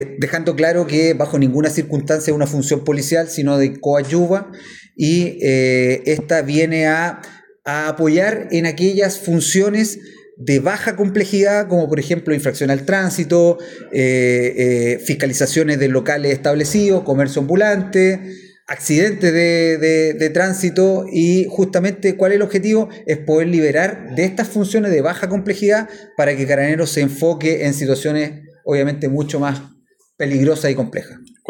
dejando claro que bajo ninguna circunstancia es una función policial, sino de coadyuva, y esta viene a apoyar en aquellas funciones de baja complejidad, como por ejemplo infracción al tránsito, fiscalizaciones de locales establecidos, comercio ambulante, accidentes de tránsito, y justamente ¿cuál es el objetivo? Es poder liberar de estas funciones de baja complejidad para que Carabineros se enfoque en situaciones obviamente mucho más peligrosas y complejas.